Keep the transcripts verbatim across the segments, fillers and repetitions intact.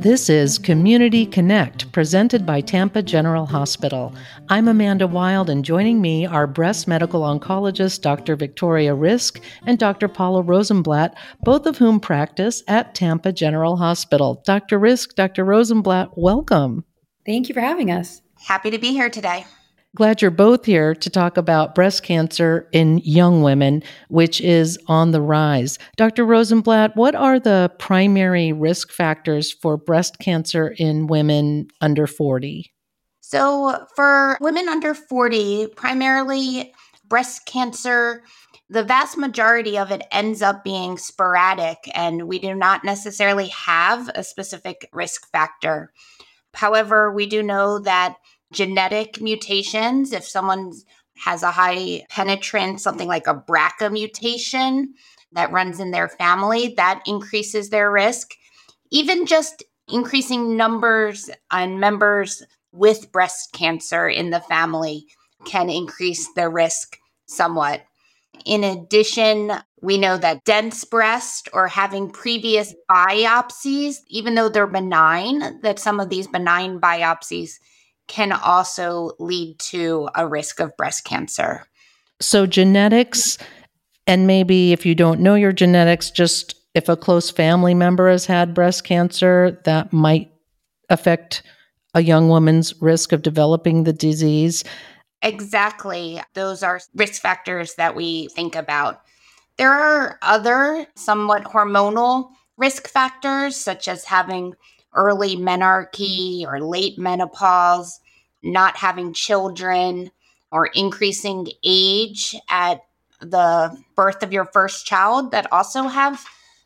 This is Community Connect, presented by Tampa General Hospital. I'm Amanda Wild, and joining me are breast medical oncologist Doctor Victoria Risk and Doctor Paula Rosenblatt, both of whom practice at Tampa General Hospital. Doctor Risk, Doctor Rosenblatt, welcome. Thank you for having us. Happy to be here today. Glad you're both here to talk about breast cancer in young women, which is on the rise. Doctor Rosenblatt, what are the primary risk factors for breast cancer in women under forty? So for women under forty, primarily breast cancer, the vast majority of it ends up being sporadic, and we do not necessarily have a specific risk factor. However, we do know that genetic mutations, if someone has a high penetrance, something like a B R C A mutation that runs in their family, that increases their risk. Even just increasing numbers and members with breast cancer in the family can increase the risk somewhat. In addition, we know that dense breast or having previous biopsies, even though they're benign, that some of these benign biopsies can also lead to a risk of breast cancer. So genetics, and maybe if you don't know your genetics, just if a close family member has had breast cancer, that might affect a young woman's risk of developing the disease. Exactly. Those are risk factors that we think about. There are other somewhat hormonal risk factors, such as having early menarche or late menopause, not having children, or increasing age at the birth of your first child, that also have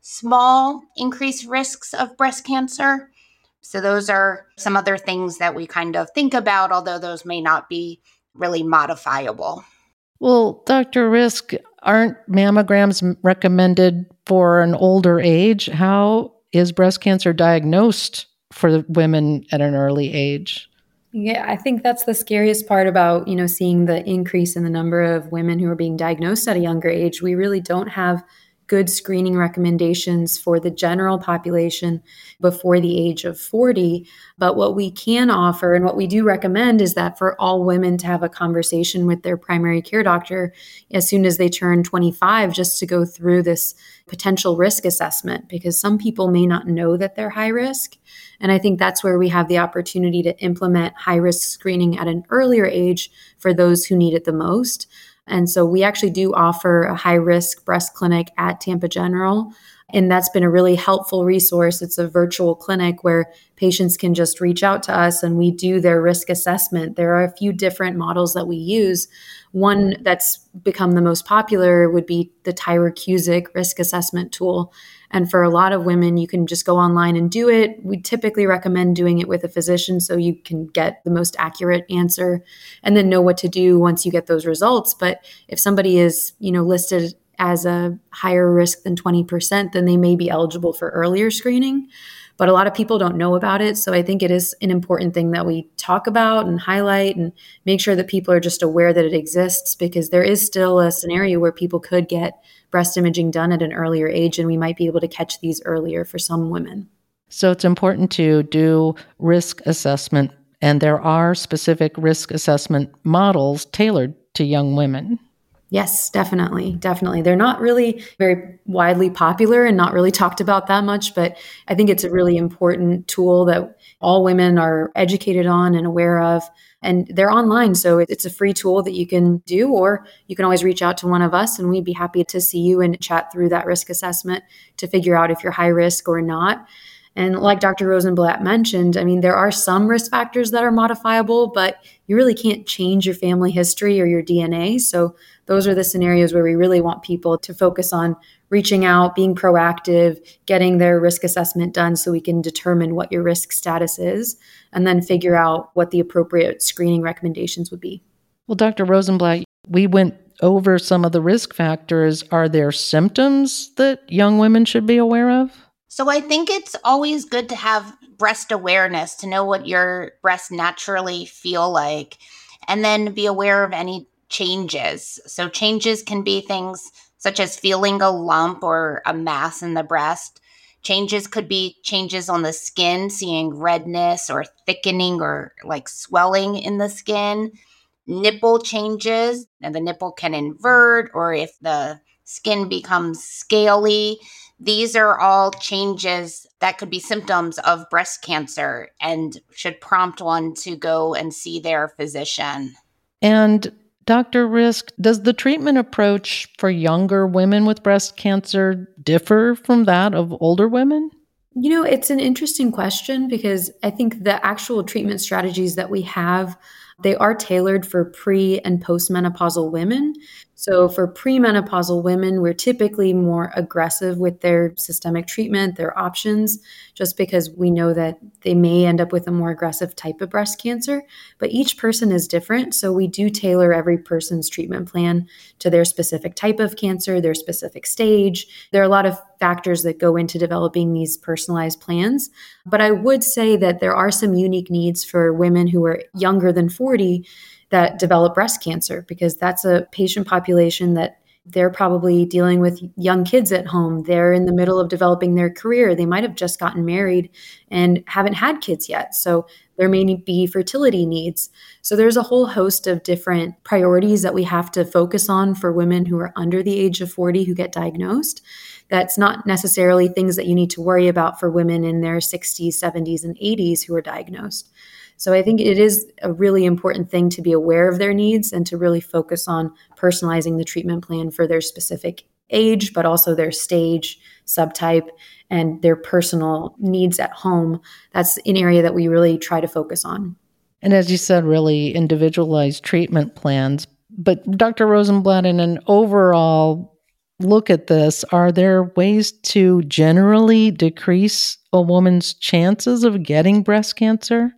small increased risks of breast cancer. So those are some other things that we kind of think about, although those may not be really modifiable. Well, Doctor Risk, aren't mammograms recommended for an older age? How is breast cancer diagnosed for women at an early age? Yeah, I think that's the scariest part about, you know, seeing the increase in the number of women who are being diagnosed at a younger age. We really don't have good screening recommendations for the general population before the age of forty. But what we can offer and what we do recommend is that for all women to have a conversation with their primary care doctor as soon as they turn twenty-five, just to go through this potential risk assessment, because some people may not know that they're high risk. And I think that's where we have the opportunity to implement high risk screening at an earlier age for those who need it the most. And so we actually do offer a high-risk breast clinic at Tampa General, and that's been a really helpful resource. It's a virtual clinic where patients can just reach out to us and we do their risk assessment. There are a few different models that we use. One that's become the most popular would be the Tyrer-Cuzick risk assessment tool. And for a lot of women, you can just go online and do it. We typically recommend doing it with a physician so you can get the most accurate answer and then know what to do once you get those results. But if somebody is, you know, listed as a higher risk than twenty percent, then they may be eligible for earlier screening. But a lot of people don't know about it. So I think it is an important thing that we talk about and highlight and make sure that people are just aware that it exists, because there is still a scenario where people could get breast imaging done at an earlier age, and we might be able to catch these earlier for some women. So it's important to do risk assessment, and there are specific risk assessment models tailored to young women. Yes, definitely. Definitely. They're not really very widely popular and not really talked about that much, but I think it's a really important tool that all women are educated on and aware of. And they're online, so it's a free tool that you can do, or you can always reach out to one of us and we'd be happy to see you and chat through that risk assessment to figure out if you're high risk or not. And like Doctor Rosenblatt mentioned, I mean, there are some risk factors that are modifiable, but you really can't change your family history or your D N A. So those are the scenarios where we really want people to focus on reaching out, being proactive, getting their risk assessment done so we can determine what your risk status is, and then figure out what the appropriate screening recommendations would be. Well, Doctor Rosenblatt, we went over some of the risk factors. Are there symptoms that young women should be aware of? So I think it's always good to have breast awareness, to know what your breasts naturally feel like, and then be aware of any changes. So changes can be things such as feeling a lump or a mass in the breast, Changes could be changes on the skin, seeing redness or thickening or like swelling in the skin. Nipple changes, and the nipple can invert, or if the skin becomes scaly. These are all changes that could be symptoms of breast cancer and should prompt one to go and see their physician. And Doctor Risk, does the treatment approach for younger women with breast cancer differ from that of older women? You know, it's an interesting question because I think the actual treatment strategies that we have, they are tailored for pre and postmenopausal women. So for premenopausal women, we're typically more aggressive with their systemic treatment, their options, just because we know that they may end up with a more aggressive type of breast cancer. But each person is different. So we do tailor every person's treatment plan to their specific type of cancer, their specific stage. There are a lot of factors that go into developing these personalized plans. But I would say that there are some unique needs for women who are younger than forty that develop breast cancer, because that's a patient population that they're probably dealing with young kids at home. They're in the middle of developing their career. They might have just gotten married and haven't had kids yet. So there may be fertility needs. So there's a whole host of different priorities that we have to focus on for women who are under the age of forty who get diagnosed. That's not necessarily things that you need to worry about for women in their sixties, seventies, and eighties who are diagnosed. So I think it is a really important thing to be aware of their needs and to really focus on personalizing the treatment plan for their specific age, but also their stage, subtype, and their personal needs at home. That's an area that we really try to focus on. And as you said, really individualized treatment plans. But Doctor Rosenblatt, in an overall look at this, are there ways to generally decrease a woman's chances of getting breast cancer?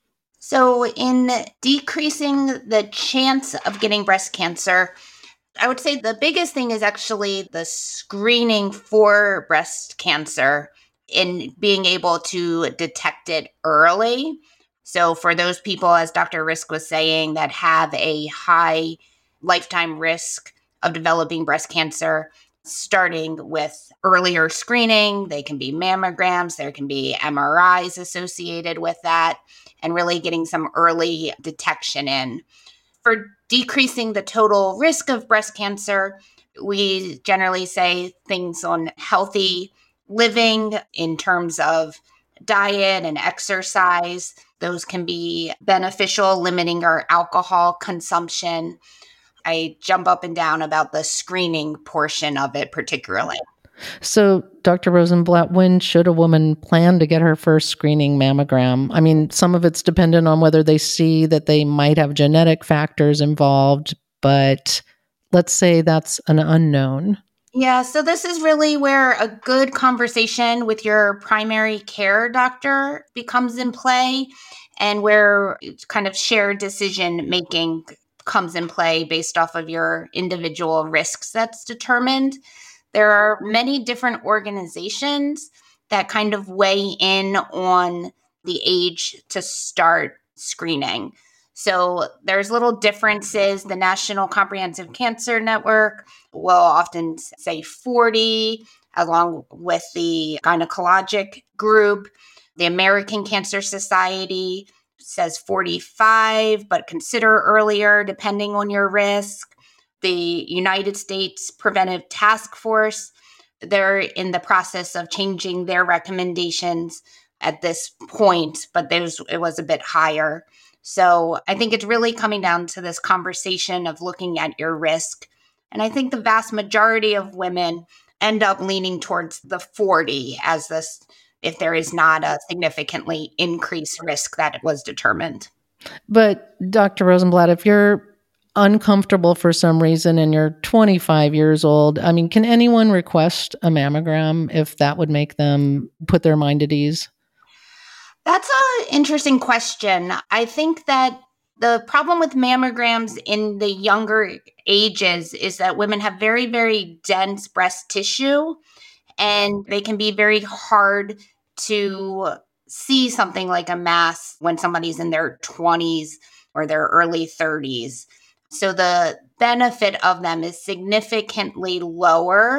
So, in decreasing the chance of getting breast cancer, I would say the biggest thing is actually the screening for breast cancer in being able to detect it early. So, for those people, as Doctor Risk was saying, that have a high lifetime risk of developing breast cancer, starting with earlier screening, they can be mammograms, there can be M R Is associated with that, and really getting some early detection in. For decreasing the total risk of breast cancer, we generally say things on healthy living in terms of diet and exercise. Those can be beneficial, limiting our alcohol consumption. I jump up and down about the screening portion of it particularly. So, Doctor Rosenblatt, when should a woman plan to get her first screening mammogram? I mean, some of it's dependent on whether they see that they might have genetic factors involved, but let's say that's an unknown. Yeah, so this is really where a good conversation with your primary care doctor becomes in play, and where kind of shared decision making comes in play based off of your individual risks that's determined. There are many different organizations that kind of weigh in on the age to start screening. So there's little differences. The National Comprehensive Cancer Network will often say forty, along with the gynecologic group. The American Cancer Society says forty-five, but consider earlier depending on your risk. The United States Preventive Task Force, they're in the process of changing their recommendations at this point, but there's, it was a bit higher. So I think it's really coming down to this conversation of looking at your risk. And I think the vast majority of women end up leaning towards the forty as this, if there is not a significantly increased risk that was determined. But Doctor Rosenblatt, if you're uncomfortable for some reason and you're twenty-five years old, I mean, can anyone request a mammogram if that would make them put their mind at ease? That's an interesting question. I think that the problem with mammograms in the younger ages is that women have very, very dense breast tissue, and they can be very hard to see something like a mass when somebody's in their twenties or their early thirties. So the benefit of them is significantly lower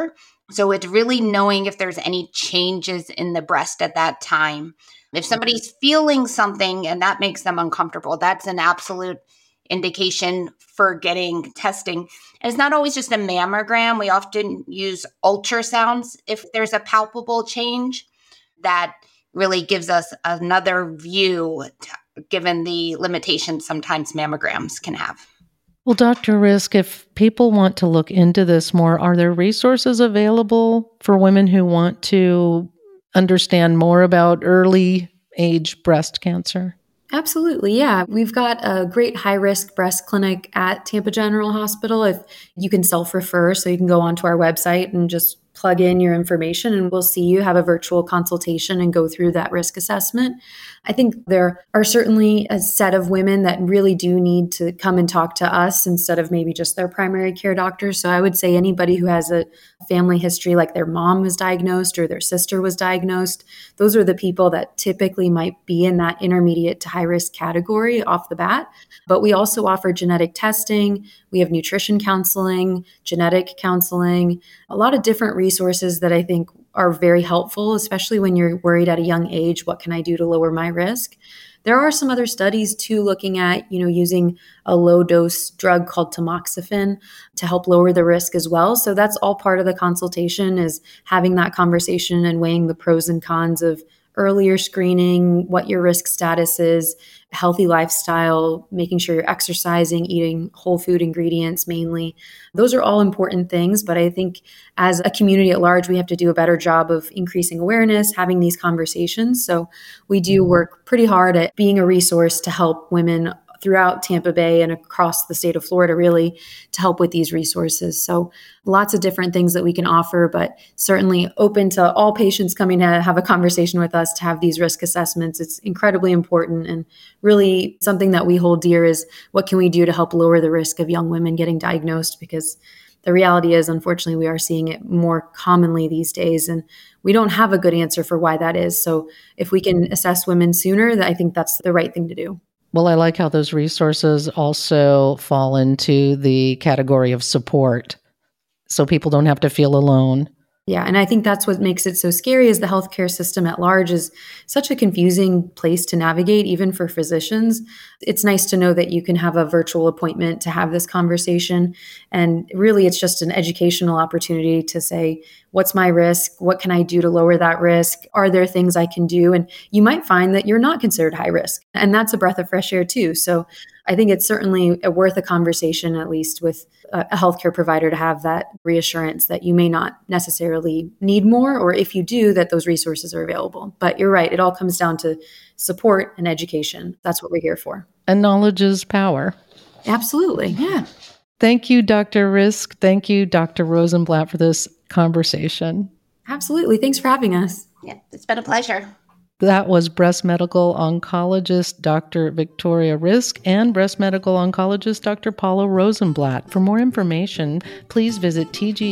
So it's really knowing if there's any changes in the breast at that time. If somebody's feeling something and that makes them uncomfortable, that's an absolute indication for getting testing. And it's not always just a mammogram. We often use ultrasounds if there's a palpable change. That really gives us another view, given the limitations sometimes mammograms can have. Well, Doctor Risk, if people want to look into this more, are there resources available for women who want to understand more about early age breast cancer? Absolutely. Yeah. We've got a great high-risk breast clinic at Tampa General Hospital. If you can self-refer, so you can go onto our website and just plug in your information and we'll see you, have a virtual consultation and go through that risk assessment. I think there are certainly a set of women that really do need to come and talk to us instead of maybe just their primary care doctor. So I would say anybody who has a family history, like their mom was diagnosed or their sister was diagnosed, those are the people that typically might be in that intermediate to high risk category off the bat. But we also offer genetic testing. We have nutrition counseling, genetic counseling, a lot of different resources that I think are very helpful, especially when you're worried at a young age, what can I do to lower my risk? There are some other studies too looking at, you know, using a low dose drug called tamoxifen to help lower the risk as well. So that's all part of the consultation, is having that conversation and weighing the pros and cons of earlier screening, what your risk status is, healthy lifestyle, making sure you're exercising, eating whole food ingredients mainly. Those are all important things. But I think as a community at large, we have to do a better job of increasing awareness, having these conversations. So we do work pretty hard at being a resource to help women throughout Tampa Bay and across the state of Florida, really, to help with these resources. So lots of different things that we can offer, but certainly open to all patients coming to have a conversation with us to have these risk assessments. It's incredibly important, and really something that we hold dear is what can we do to help lower the risk of young women getting diagnosed, because the reality is, unfortunately, we are seeing it more commonly these days, and we don't have a good answer for why that is. So if we can assess women sooner, I think that's the right thing to do. Well, I like how those resources also fall into the category of support, so people don't have to feel alone. Yeah, and I think that's what makes it so scary, is the healthcare system at large is such a confusing place to navigate, even for physicians. It's nice to know that you can have a virtual appointment to have this conversation. And really, it's just an educational opportunity to say, what's my risk? What can I do to lower that risk? Are there things I can do? And you might find that you're not considered high risk. And that's a breath of fresh air too. So I think it's certainly worth a conversation, at least with a healthcare provider, to have that reassurance that you may not necessarily need more, or if you do, that those resources are available. But you're right, it all comes down to support and education. That's what we're here for. And knowledge is power. Absolutely. Yeah. Thank you, Doctor Risk. Thank you, Doctor Rosenblatt, for this conversation. Absolutely. Thanks for having us. Yeah, it's been a pleasure. That was breast medical oncologist Doctor Victoria Risk and breast medical oncologist Doctor Paula Rosenblatt. For more information, please visit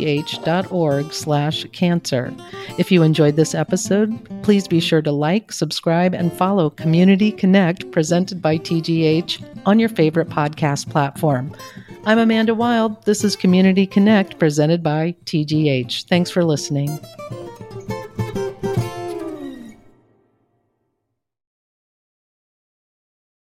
tgh.org slash cancer. If you enjoyed this episode, please be sure to like, subscribe, and follow Community Connect, presented by T G H, on your favorite podcast platform. I'm Amanda Wild. This is Community Connect, presented by T G H. Thanks for listening.